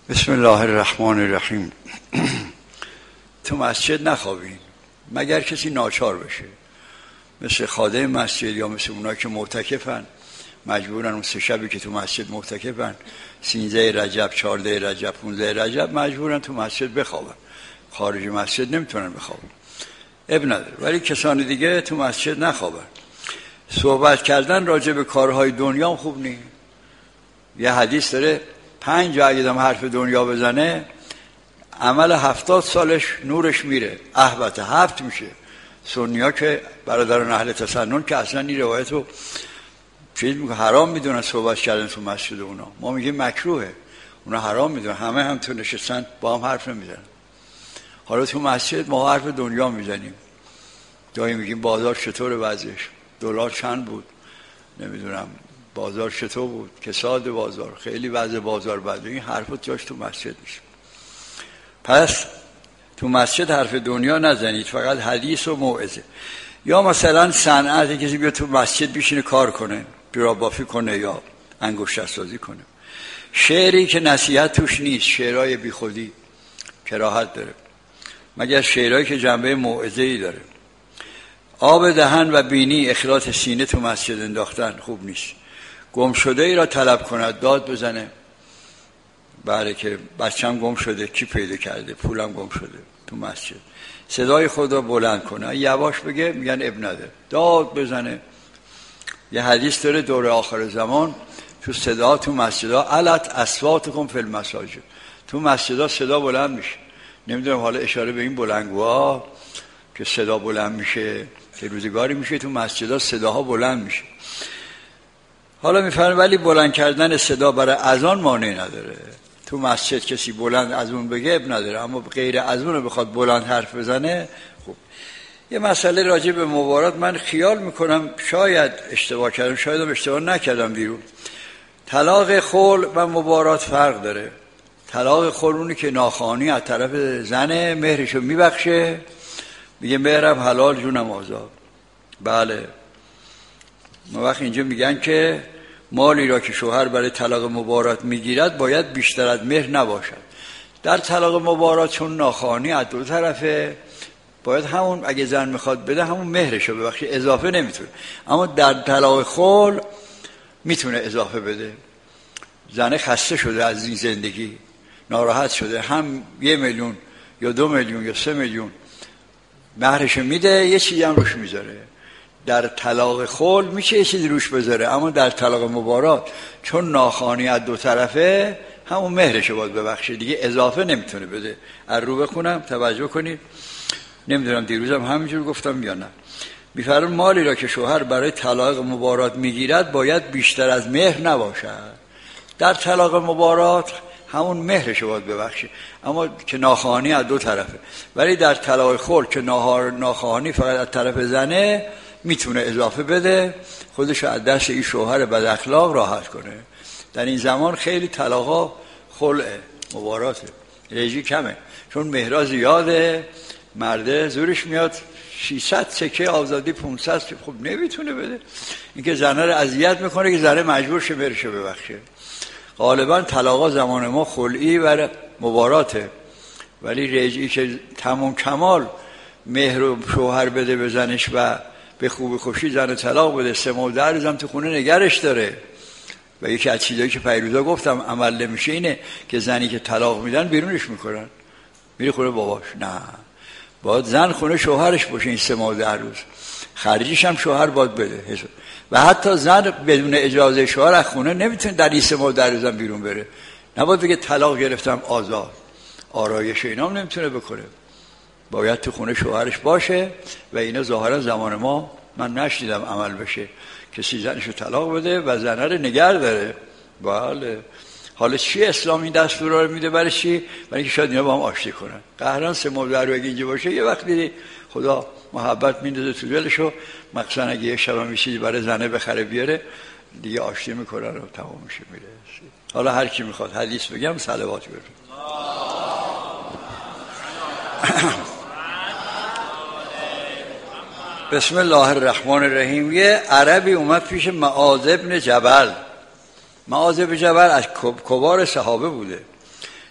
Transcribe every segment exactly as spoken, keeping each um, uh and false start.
بسم الله الرحمن الرحیم. تو مسجد نخوابین مگر کسی ناچار بشه، مثل خادم مسجد یا مثل اونا که معتکفن، مجبورن اون سه شبی که تو مسجد معتکفن، سیزده رجب، چهارده رجب، پانزده رجب، مجبورن تو مسجد بخوابن، خارج مسجد نمیتونن بخوابن، اب نداره. ولی کسان دیگه تو مسجد نخوابن. صحبت کردن راجع به کارهای دنیا خوب نیست. یه حدیث داره پنج جا اگه دم حرف دنیا بزنه عمل هفتاد سالش نورش میره، احبت هفت میشه. سنیا که برادران اهل تسنن که اصلا این روایت رو چیز میگه حرام میدونن صحبت کردن تو مسجد اونا، ما میگیم مکروهه، اونا حرام میدونن، همه هم تو نشستن با هم حرف نمیزنن. حالا تو مسجد ما حرف دنیا میزنیم، جایی میگیم بازار چطور وضعش، دلار چند بود، نمیدونم بازار چطور بود، کساد بازار، خیلی وضع بازار بده، این حرفات جاش تو مسجد میشه. پس تو مسجد حرف دنیا نزنید، فقط حدیث و موعظه. یا مثلا صنعت، کسی بیا تو مسجد بشینه کار کنه، جوراب بافی کنه یا انگشت سازی کنه. شعری که نصیحت توش نیست، شعرهای بی خودی کراهت داره، مگر شعرهایی که جنبه موعظه‌ای داره. آب دهن و بینی اخراط سینه تو مسجد انداختن خوب نیست. گم شده ای را طلب کند، داد بزنه، بله که بچم گم شده، کی پیدا کرده، پولم گم شده تو مسجد. صدای خود را بلند کنه، یواش بگه میگن اب نده، داد بزنه. یه حدیث داره دور آخر زمان تو صدا تو مسجدها علت اصواتکم فی المساجد، تو مسجدها صدا بلند میشه. نمیدونم حالا اشاره به این بلندگوها که صدا بلند میشه که روزگاری میشه تو مسجدها صداها بلند میشه. حالا میفهمه ولی بلند کردن صدا برای اذان مانع نداره. تو مسجد کسی بلند از اون بگه اب نداره، اما غیر از اون بخواد بلند حرف بزنه خوب. یه مسئله راجع به مبارات من خیال میکنم شاید اشتباه کردم، شاید هم اشتباه نکردم بیرون. طلاق خلع و مبارات فرق داره. طلاق خلع اونی که ناخوانی از طرف زنه مهرشو میبخشه، میگه مهرم حلال جونم آزاد. بله، ما وقت اینجا میگن که مالی را که شوهر برای طلاق مبارات میگیرد باید بیشتر از مهر نباشد. در طلاق مبارات چون ناخوانی از دو طرفه، باید همون اگه زن میخواد بده همون مهرشو ببخشه، اضافه نمیتونه. اما در طلاق خلع میتونه اضافه بده. زن خسته شده از این زندگی، ناراحت شده، هم یه میلیون یا دو میلیون یا سه میلیون مهرشو میده، یه چیزی هم روش میذاره. در طلاق خلع میشه یه چیزی روش بذاره، اما در طلاق مبارات چون ناخوانی از دو طرفه همون مهرشو باید ببخشه دیگه، اضافه نمیتونه بده. از رو بخونم توجه کنید، نمیدونم دیروزم همینجور گفتم یا نه. میفرماید مالی را که شوهر برای طلاق مبارات میگیرد باید بیشتر از مهر نباشد. در طلاق مبارات همون مهرشو باید ببخشه، اما که ناخوانی از دو طرفه. ولی در طلاق خلع که ناخوانی فقط از طرف زنه میتونه اضافه بده، خودش از دست این شوهر بد اخلاق راحت کنه. در این زمان خیلی طلاقا خلعه، مباراته، رژی کمه، چون مهرا زیاده، مرده زورش میاد ششصد سکه آزادی پانصد خب نمیتونه بده. اینکه زنه رو اذیت میکنه که زنه مجبور شه مهرشو ببخشه. غالبا طلاقا زمان ما خلعی و مباراته، ولی رجعی که تمام کمال مهر و شوهر بده به زنش و به خوبی خوشی زن طلاق بده، سه ماه در روزم تو خونه نگرش داره. و یکی از چیزایی که پیروزا گفتم عمل نمیشه اینه که زنی که طلاق میدن بیرونش میکنن، میره خونه باباش. نه، باید زن خونه شوهرش باشه این سه ماه در روز، خرجیش هم شوهر باید بده. و حتی زن بدون اجازه شوهر از خونه نمیتونه در این سه ماه در روزم بیرون بره. نباید بگه طلاق گرفتم آزاد، آرایش اینا هم نمیتونه بکنه، باید تو خونه شوهرش باشه. و اینا ظاهرا زمان ما من نشنیدم عمل بشه، کسی زنشو طلاق بده و زنه رو نگه داره. بله، حالا چی اسلام این دستورا رو میده؟ برای چی؟ برای اینکه شاید اینا با هم آشتی کنن. قهران سه ماه در اگه اینجا باشه، یه وقتی خدا محبت میندازه تو دلشو، مثلا اگه یه شب هم چیزی برای زنه بخره بیاره دیگه، آشتی میکنن و تمام میشه میره. حالا هر کی میخواد حدیث بگم صلوات بفرست. بسم الله الرحمن الرحیم. یه عربی اومد پیش معاذ ابن جبل. معاذ ابن جبل از کبار صحابه بوده.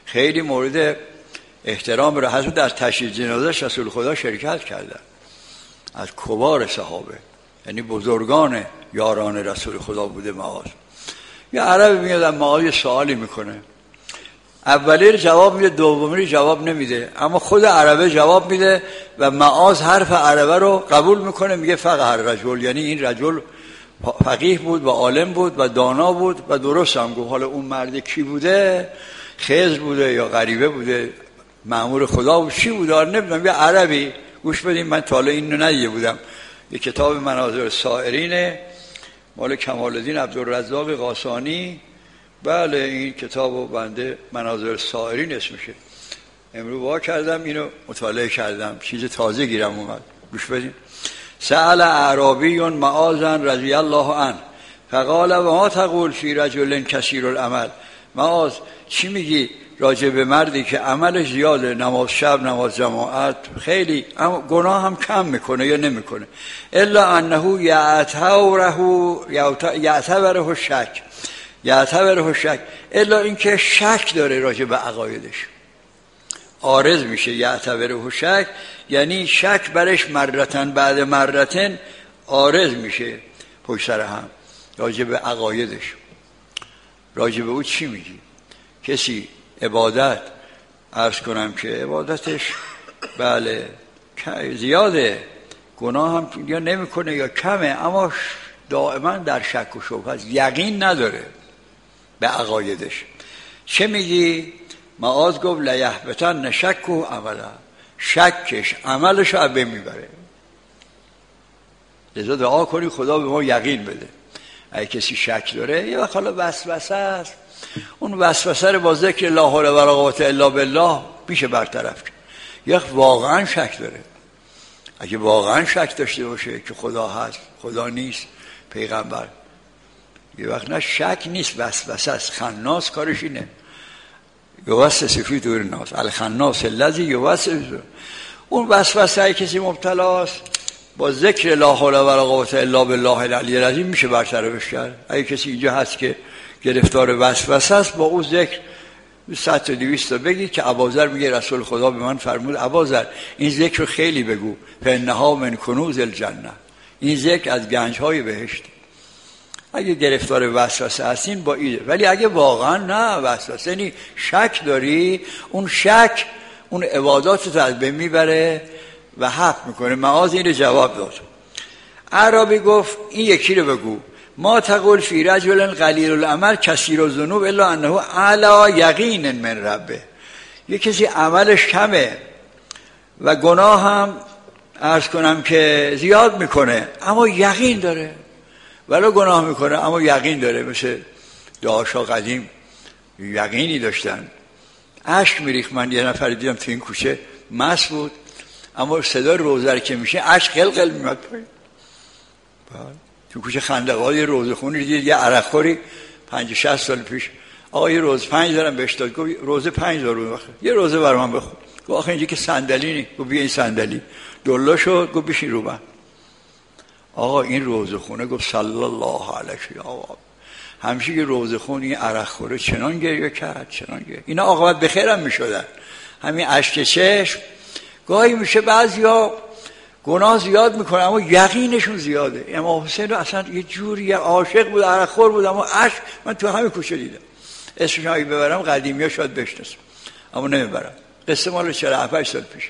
خیلی مورد احترام را حضرت در تشییع جنازه‌اش رسول خدا شرکت کردن، از کبار صحابه، یعنی بزرگان یاران رسول خدا بوده معاذ. یه عربی میاد معاذ سوالی میکنه، اولی رو جواب میده، دومی رو جواب نمیده، اما خود عربه جواب میده و معاذ حرف عربه رو قبول میکنه، میگه فقه رجل، یعنی این رجل فقیه بود و عالم بود و دانا بود و درست هم گفت. حالا اون مرد کی بوده؟ خضر بوده یا غریبه بوده، مأمور خدا بود، چی بوده نمیدونم. یه عربی گوش بدیم، من تا حالا اینو ندیده بودم. یه کتاب مناظر سائرینه مال کمال الدین عبدالرزاق قاسانی. بله این کتابو بنده مناظر سائرین اسمشه، امروز وا کردم اینو مطالعه کردم، چیز تازه گیرم اومد. گوش بدیم. سأل اعرابی معاذ رضی الله عنه فقال و ما تقول فی رجل کثیر العمل. معاذ چی میگی راجع به مردی که عملش زیاده، نماز شب، نماز جماعت، خیلی اما گناه هم کم میکنه یا نمیکنه؟ الا انه یعتبره یعتبره شک یعتبره شک الا اینکه شک داره راجع به عقایدش، عارض میشه. یعتبره شک یعنی شک برش مرتن بعد مرتن عارض میشه پشت سر هم راجع به عقایدش. راجع به او چی میگی؟ کسی عبادت عرض کنم که عبادتش بله زیاده، گناه هم یا نمیکنه یا کمه، اما دائما در شک و شبهه است، یقین نداره به عقایدش. چه میگی؟ معاذ گفت لیحبطن شک و عمله، شکش عملش رو بین میبره. لذا دعا کنی خدا به ما یقین بده. اگه کسی شک داره یه وقت حالا وسوسه است، اون وسوسه رو با ذکر لا حول ولا قوة الا بالله میشه برطرف کرد. یه وقت واقعا شک داره، اگه واقعا شک داشته باشه که خدا هست خدا نیست پیغمبر، یه وقت نه شک نیست وسوسه است. خناس کارش اینه، یوسوس فی صدور الناس الخناس الذی یوسوس. اون وسوسه ای کسی مبتلاست با ذکر لا حول ولا قوة الا بالله العلی العظیم میشه برطرفش کرد. اگه کسی اینجا هست که گرفتار وسوسه است، با اون ذکر صد تا دویست تا بگید که ابوذر میگه رسول خدا به من فرمود ابوذر این ذکر رو خیلی بگو، فانها من کنوز الجنه، این ذکر از گنج‌های بهشت. اگه گرفتار وسوسه هستین با ایده. ولی اگه واقعا نه وسوسه نی، شک داری، اون شک اون عبادات رو از بین میبره و حق میکنه. معاذ این رو جواب داد. اعرابی گفت این یکی رو بگو، ما تقول فی رجل قلیل العمل کثیر الذنوب الا انه علی یقین من ربه. یه کسی عملش کمه و گناه هم عرض کنم که زیاد میکنه اما یقین داره، ولو گناه میکنه اما یقین داره. مثل دعاشا قدیم یقینی داشتن، اشک میریخت. من یه نفر دیدم تو این کوچه مست بود اما صدای روزه که میشه اشک قلقل میاد پایین. تو کوچه خندقال یه روزه خونی دید، یه عرق خوری پنج شصت سال پیش، آقا یه روز پنج دارم بهش داد. گفت روزه پنج دار بود، یه روزه بر من بخون. گفت آخه اینجا که صندلی نی. گفت بیا این صندلی دلا شد. گفت بشین رو من. آقا این روزه خونه گفت صلی الله علیه آقا همیشه که روزه خون این عرق خوره چنان گریه کرد چنان گریه. اینا عاقبت بخیرم میشدن. همین اشک چشم گاهی میشه بعضیا گناه زیاد میکنه اما یقینشون زیاده. امام حسین اصلا یه جوری عاشق بود، عرق خور بود اما اشک. من تو همین کوچه دیدم، اسمش اگه ببرم قدیمی‌ها شاید بشناسم اما نمیبرم. قصه مال چهل و هشت سال پیش.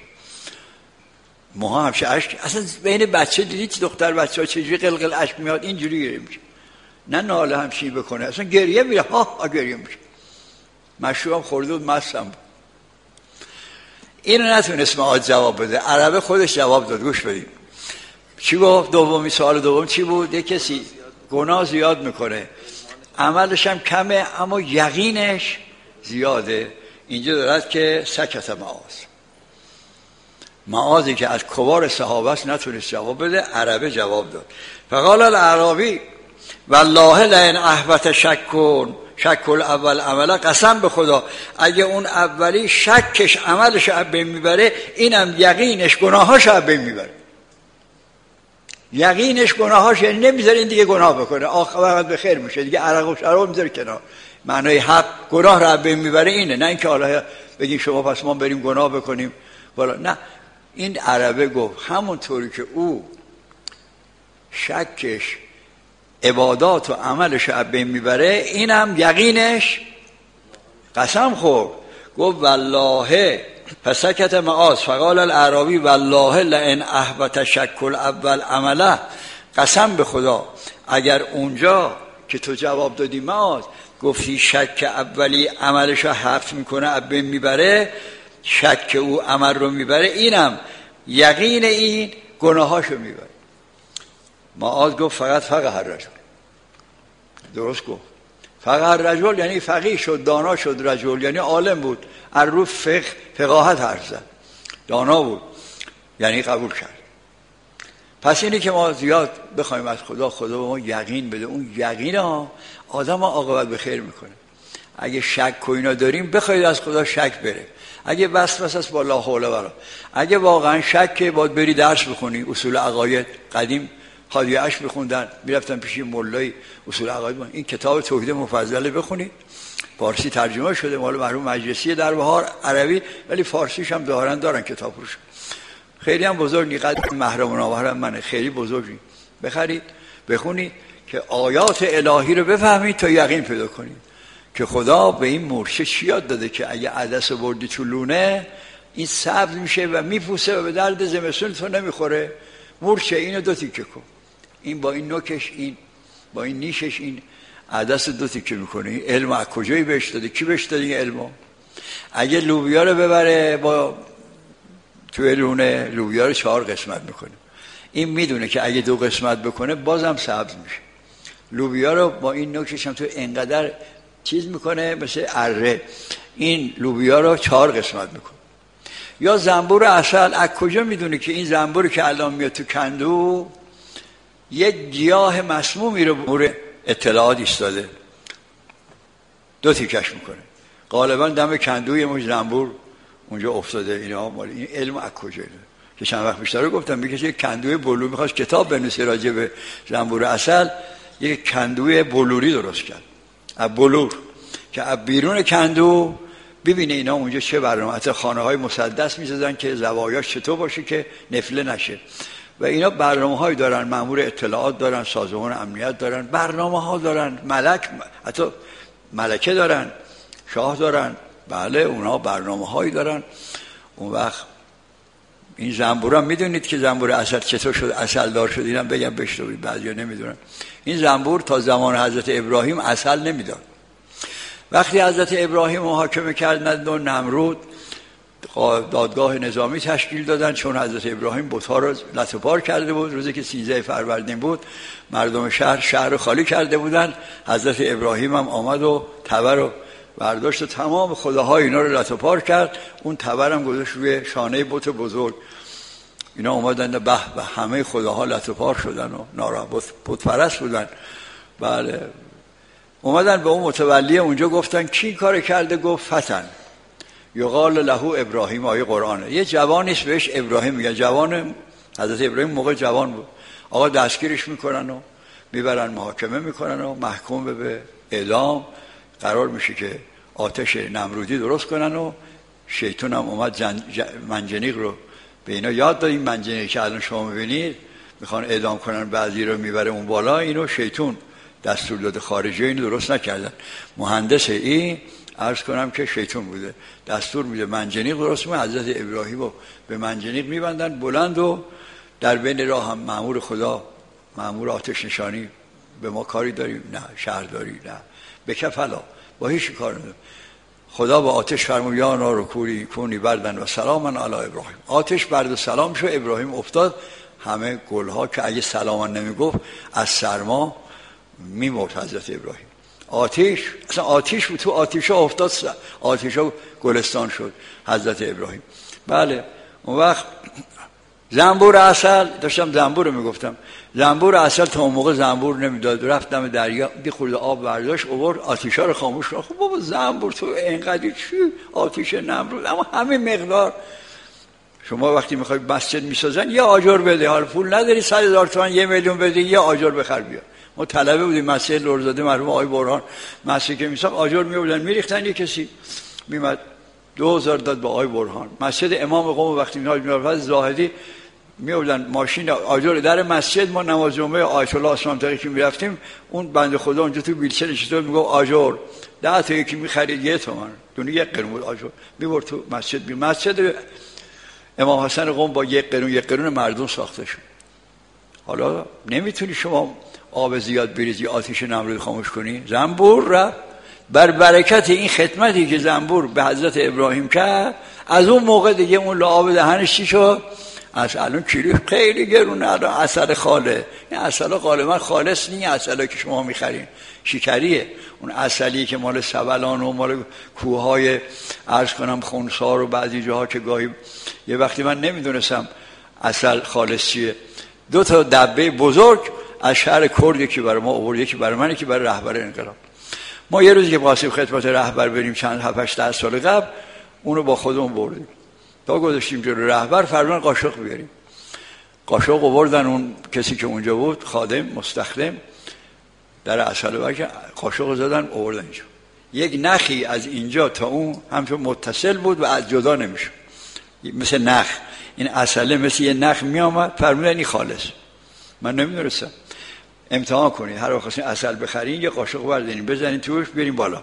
ما همشه اشک اصلا بین بچه دیدید دختر بچه ها چجوری قلقل اشک میاد اینجوری گریه میشه، نه ناله همچین بکنه اصلا گریه میره ها ها گریه میشه. مشروبم خورده بود مستم بود. اینو نتونست معاذ جواب بده، عربه خودش جواب داد. گوش بدید چی گفت. دومی سوال دوم چی بود؟ یک کسی گناه زیاد میکنه عملش هم کمه اما یقینش زیاده. اینجا دارد که سکت معاذ. معاذی که از کبار صحابه است نتونست جواب بده، عربه جواب داد. فقال الاعرابی والله لئن احبط شکون شک الاول عمله، قسم به خدا اگه اون اولی شکش عملش رو بین میبره اینم یقینش گناهاش رو بین میبره. یقینش گناهاش، یعنی نمیذاره این دیگه گناه بکنه، آخرت به خیر میشه دیگه، عرق و شراب میذاره کنار، معنای حق گناه رو بین میبره اینه، نه اینکه حالا بگیم شما پس ما بریم گناه بکنیم والا. نه، این عربه گفت همونطوری که او شکش عبادات و عملش رو بین میبره، اینم یقینش قسم خورد، گفت والله فسکت معاذ فقال الاعرابی والله لئن احبط شک الاول عمله. قسم به خدا اگر اونجا که تو جواب دادی معاذ گفتی شک اولی عملش رو حفظ میکنه اب میبره، شک او عمل رو میبره، اینم یقین این گناهاشو میبره. معاذ گفت فقط فقه الرجل. درست گفت، فقه الرجل یعنی فقیه شد، دانا شد. رجل یعنی عالم بود، از رو فقه فقاهت حرف زد، دانا بود، یعنی قبول کرد. پس اینی که ما زیاد بخوایم از خدا خدا به ما یقین بده، اون یقین ها آدم ها عاقبت به خیر میکنه. اگه شک و اینا داریم بخواید از خدا شک بره. اگه وسوسه است با لا حول ولا، اگه واقعا شک باید بری درس بخونی، اصول عقاید. قدیم خادیعش بخوندن، میرفتن پیش مولای اصول عقاید، این کتاب توحید مفضله بخونید، فارسی ترجمه شده، مال مرحوم مجلسی در بهار، عربی، ولی فارسیش هم دارن دارن کتاب فروش. خیلی هم بزرگ نیست، محرم و نامحرم منه، خیلی بزرگی. بخرید بخونید که آیات الهی رو بفهمید تا یقین پیدا کنید که خدا به این مرشه چی یاد داده که اگه عدس بردی تو لونه این سبز میشه و میپوسه و به درد زمستون تو نمیخوره. مرشه اینو دو تیکه کن، این با این نوکش، این با این نیشش، این عدس دو تیکه میکنه. این علم از کجایی بهش داده؟ کی بهش داده این علمو؟ اگه لوبیا رو ببره با توی لونه، لوبیا رو چهار قسمت میکنه. این میدونه که اگه دو قسمت بکنه بازم سبز میشه. لوبیا رو با این نوکش هم تو اینقدر چیز میکنه مثل اره، این لوبیا رو چهار قسمت میکنه. یا زنبور عسل، از کجا میدونه که این زنبوری که الان میاد تو کندو یک گیاه مسمومی رو مورد اطلاعات ایستاده، دو تیکش میکنه، غالبا دم کندوی مش زنبور اونجا افتاده. اینا مال این علم از کجا اینه که چند وقت پیش رو گفتم، میگه یک کندوی بلور میخواست کتاب بنویسه راجع به زنبور عسل، یک کندوی بلوری درست کرد از بلور که از بیرون کندو ببینه اینا اونجا چه برنامه، حتی خانه های مسدس میزدن که زوایاش چطور باشه که نفله نشه. و اینا برنامه هایی دارن، مأمور اطلاعات دارن، سازمان امنیت دارن، برنامه ها دارن، ملک حتی ملکه دارن، شاه دارن، بله اونا برنامه هایی دارن. اون وقت این زنبور هم میدونید که زنبور عسل چطور شد عسل دار شد، اینم بگم بشنوید، بعضیا نمیدونن. این زنبور تا زمان حضرت ابراهیم عسل نمیداد. وقتی حضرت ابراهیم محاکمه کردند و نمرود، دادگاه نظامی تشکیل دادن، چون حضرت ابراهیم بت‌ها رو لت و پار کرده بود. روزی که سیزده فروردین بود، مردم شهر شهر رو خالی کرده بودن. حضرت ابراهیم هم آمد و تبر رو برداشت و تمام خداهای اینا رو لت و پار کرد. اون تبر هم گذاشت روی شانه بت بزرگ. اینا اومدن به به همه خداها لت و پار شدن و ناراحت بت پرست بودن. بله اومدن به اون متولی اونجا گفتن کی کار کرده؟ گفت فتن یقال له ابراهیم. آیه قرآنه. یه جوانیست بهش ابراهیم میگن، جوان حضرت ابراهیم موقع جوان بود. آقا دستگیرش میکنن و میبرن محاکمه میکنن و محکوم به اعدام قرار میشه که آتش نمرودی درست کنن. و شیطان هم اومد جن... جن... منجنیق رو به اینا یاد داد. این منجنیق که الان شما میبینید میخوان اعدام کنن، بعضی رو میبره اون بالا، اینو شیطان دستور داده، خارجی اینو درست نکردن. مهندس این عرض کنم که شیطان بوده، دستور میده منجنیق درست میکنه. حضرت ابراهیم رو به منجنیق میبندن بلند و در بین راه هم مأمور خدا، مأمور آتش نشانی، به ما کاری داریم؟ نه. شهرداری؟ نه. به کفلا با هیچ کار نداریم. خدا با آتش فرمود یا نار کوری کونی بردن و سلاما علی ابراهیم. آتش برد و سلام شو، ابراهیم افتاد. همه گلها که اگه سلاما نمیگفت از سرما میمرد حضرت ابراهیم. آتش اصلا آتش بود، تو آتش ها افتاد، آتش ها گلستان شد حضرت ابراهیم. بله اون وقت زنبور عسل، داشتم زنبور رو میگفتم، زنبور عسل تا اون موقع زنبور نمیداد، رفتم دریا دی خورده آب برداشت آورد، آتش ها رو خاموش کرد. خب بابا زنبور تو اینقدر چی آتش نمرود، اما همین مقدار. شما وقتی میخوای مسجد میسازن یه آجر بده، حال پول نداری صد هزار تومان یه میلیون بده، یه آجر بخر بیار. ما طلبه بودیم مسجد لرزاده مرحوم آقای برهان مسجد که میساخت آجر میوردن میریختن، یه کسی میمد دو هزار داد به آقای برهان. مسجد امام قم وقتی میاد زاهدی میوردن ماشین آجر در مسجد، ما نماز جمعه آیت الله اسلام تقی که میرفتیم اون بنده خدا اونجا تو ویلچر نشسته میگه آجر ده تا یکی میخرید یه تومن دونه یک قرون بود آجر میبرد تو مسجد. بی مسجد امام حسن قم با یک قرون یک قرون مردم ساخته شد. حالا نمیتونی شما آب زیاد بریزی آتش نمرود خاموش کنی. زنبور رفت بر برکت این خدمتی که زنبور به حضرت ابراهیم کرد، از اون موقع دیگه اون لعاب دهنش چی شد؟ از الان کیلو خیلی گرونه، الان عسل خاله. این عسل غالبا خالص نیست، عسلی که شما میخرین شکریه. اون عسلی که مال سبلان و مال کوههای عرض کنم خونسار و بعضی جاها که گاهی یه وقتی من نمیدونستم عسل خالص چیه، دو تا دبه بزرگ از شهر کرد، یکی برای ما آورد یکی برای من یکی برای رهبر انقلاب. ما یه روزی که واسه خدمت رهبر بریم چند هفت هشت سال قبل اونو با خودمون بردیم تا گذاشتیم جلو رهبر فرمان قاشق بیاریم. قاشق آوردن اون کسی که اونجا بود خادم مستخدم در عسل وجه قاشق زدن آوردن اینجا. یک نخی از اینجا تا اون همچون متصل بود و از جدا نمیشه، مثل نخ. این عسله مثل یه نخ می آمد. فرمودن این خالص. من نمیدونستم. امتحان کنید هر وقت خواستین عسل بخرین یه قاشق بردارین بزنین توش بیارین بالا.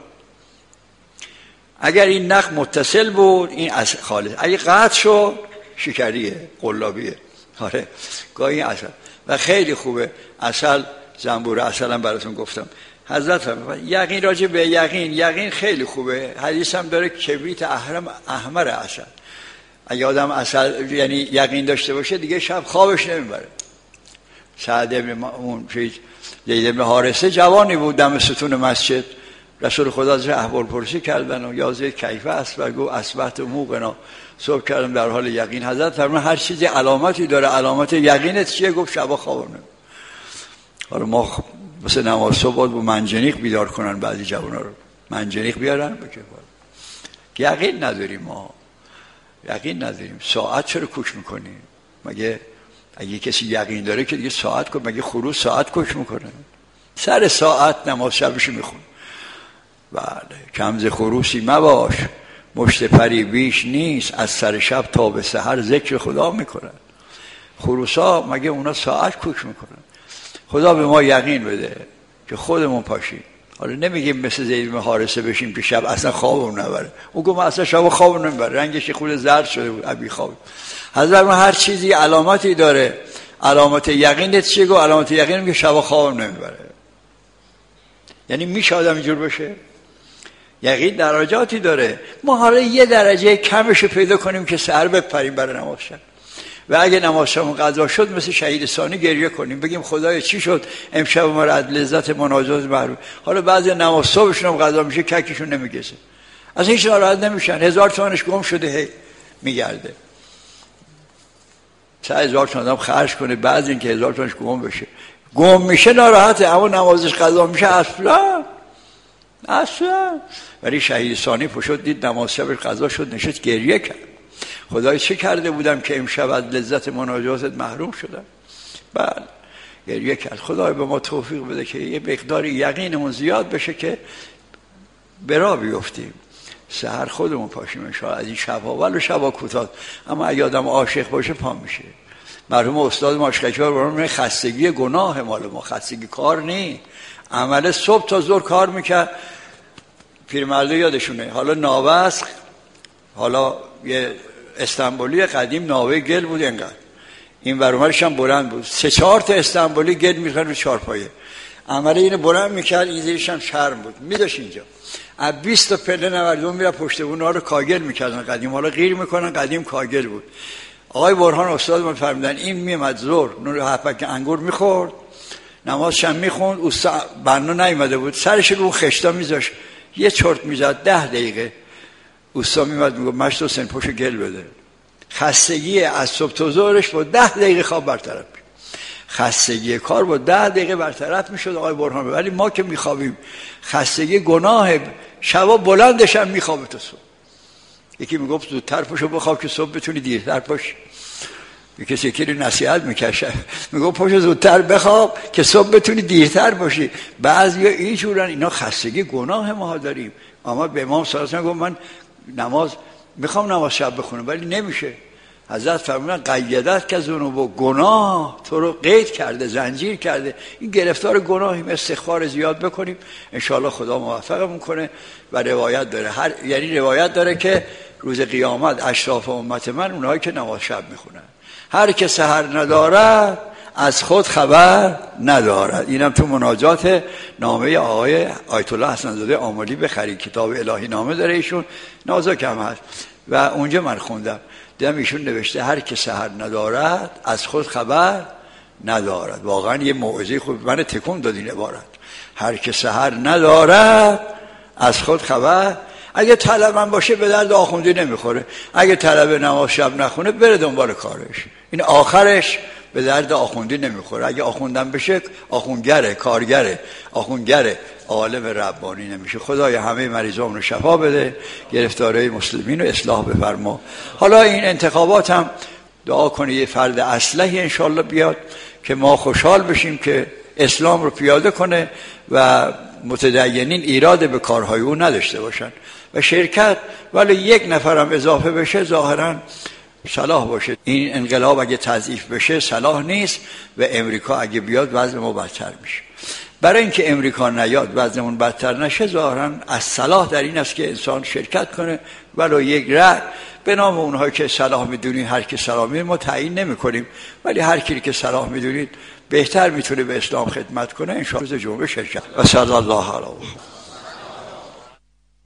اگر این نخ متصل بود این عسل خالص، اگه قطع شد شکریه قلابیه. آره گاهی عسل و خیلی خوبه عسل. زنبور عسل هم براتون گفتم. حضرت هم یقین راجع به یقین یقین خیلی خوبه. حدیث هم داره کبریت احرم احمر عسل. اگه آدم عسل یعنی یقین داشته باشه دیگه شب خوابش نمیبره. سعد ابن اون چیز زید ابن حارثه جوانی بود دم ستون مسجد، رسول خدا از احوال پرسی کردن و یازه کیفه است و گو اصبحت موقنا، صبح کردم در حال یقین. حضرت فرمودن هر چیزی علامتی داره، علامت یقینت چیه؟ گفت شبا خوابم. حالا ما مثل نماز صبح با منجنیق بیدار کنن بعضی جوانا رو، منجنیق بیارن بکن. یقین نداریم، ما یقین نداریم. ساعت چرا کوک میکنیم؟ مگه اگه کسی یقین داره که دیگه ساعت کن، مگه خروس ساعت کوک میکنه؟ سر ساعت نماز شبش میخون. بله کمز خروسی مباش، مشت پری بیش نیست، از سر شب تا به سحر ذکر خدا میکنن. خروسا مگه اونا ساعت کوک میکنن؟ خدا به ما یقین بده که خودمون پاشیم. حالا نمیگیم مثل زید بن حارثه بشیم که شب اصلا خوابمون نبره. اون گفت اصلا شب خوابمون نمیبره، رنگش خود زرد شده بود ابی خواب. حضرت هر چیزی علامتی داره. علامت یقینت چیه؟ گفت علامت یقینم که شب خوابم نمیبره. یعنی میشه آدم اینجور بشه؟ یقین درجاتی داره. ما حالا یه درجه کمش پیدا کنیم که سر بپریم برای نماز شب، و اگه نماز شب قضا شد مثل شهید ثانی گریه کنیم بگیم خدایا چی شد امشب ما را از لذت مناجات محروم. حالا بعضی نماز صبحشون هم قضا میشه ککشون نمیگسه، از هیچ ناراحت نمیشن. هزار تومنش گم شده هی میگرده. سه هزار تومن آدم خرج کنه بعد اینکه هزار تومنش گم بشه، گم میشه ناراحته، اما نمازش قضا میشه اصلا اصلا. ولی شهید ثانی پشت دید نماز شبش قضا شد نشست گریه کرد. خدای چه کرده بودم که امشب از لذت مناجاتت محروم شدم؟ بله گریه کرد. خدای به ما توفیق بده که یه مقدار یقینمون زیاد بشه که برا بیفتیم سحر خودمون پاشیم انشاءالله از این شبها. ولو شبها کوتاه، اما اگه آدم عاشق باشه پا میشه. مرحوم استاد ماشکچار برام خستگی گناه مال ما، خستگی کار نی. عمل صبح تا ظهر کار میکرد. پیرمرده یادشونه، حالا ناوسق، حالا یه استانبولی قدیم ناوه گل بود انقدر، این ورمالش هم بلند بود، سه چهار تا استانبولی گل میخواد رو چارپایه. عمله اینو بلند میکرد، این زیرش هم شرم بود میداش اینجا. از بیست تا پله نوردون میره پشت اونها رو کاگل میکردن قدیم، حالا غیر میکنن، قدیم کاگل بود. آقای برهان استاد ما فرمودن این میمد زور نور هپک انگور میخورد، نماز شم میخوند، اوستا بنا نیومده بود، سرش رو خشتا میذاش یه چرت میزد، ده دقیقه اوستا میمد میگفت مشت حسین پشت گل بده. خستگی از صبح تا ظهرش با ده دقیقه خواب برطرف میشد. خستگی کار با ده دقیقه برطرف میشد آقای برهان. ولی ما که میخوابیم خستگی گناه، شبا بلندش هم میخوابه تا صبح. یکی میگفت زودتر پاشو بخواب که صبح بتونی دیرتر پاشی. یه کسی که رو نصیحت میکشه میگه پاشو زودتر بخواب که صبح بتونی دیرتر باشی. بعضیا اینجورن، اینا خستگی گناه ما داریم. اما به امام صلی الله علیه و آله گفت من نماز میخوام نماز شب بخونم ولی نمیشه. حضرت فرمودن قیدت که ذنوب، گناه تو رو قید کرده، زنجیر کرده. این گرفتار گناهیم، استغفار زیاد بکنیم انشاءالله خدا موفقمون کنه. و روایت داره، هر یعنی روایت داره که روز قیامت اشراف امت من اونایی که نماز شب میخونن، هر که سحر ندارد از خود خبر ندارد. اینم تو مناجات نامه آقای آیت الله حسن زاده آملی بخرید، کتاب الهی نامه داره ایشون، نازک هم هست و اونجا من خوندم دیدم ایشون نوشته هر که سحر ندارد از خود خبر ندارد. واقعا یه موعظه خوب من تکون داد این عبارت، هر که سحر ندارد از خود خبر. اگه طلب من باشه به درد آخوندی نمیخوره، اگه طلب نماز شب نخونه بره دنبال کارش، این آخرش به درد آخوندی نمیخوره. اگه آخوندن بشه آخوندگره، کارگره، آخوندگره، عالم ربانی نمیشه. خدای همه مریضامون رو شفا بده، گرفتارهای مسلمین رو اصلاح بفرما. حالا این انتخابات هم دعا کنه یه فرد اصلحی انشالله بیاد که ما خوشحال بشیم که اسلام رو پیاده کنه و متدینین ایراد به کارهای او نداشته باشن و شرکت ولی یک نفرم اضافه بشه ظاهراً صلاح باشه. این انقلاب اگه تضعیف بشه صلاح نیست و امریکا اگه بیاد وضع ما بدتر میشه. برای اینکه امریکا نیاد وضعمون بدتر نشه ظاهراً از صلاح در این است که انسان شرکت کنه ولو یک رأی به نام اونهایی که صلاح میدونید. هر کی صلاح میدونید ما تعیین نمی کنیم ولی هر کی که صلاح میدونید بهتر میتونه به اسلام خدمت کنه ان شاء الله روز جمعه شرکت. و صلی الله علیه و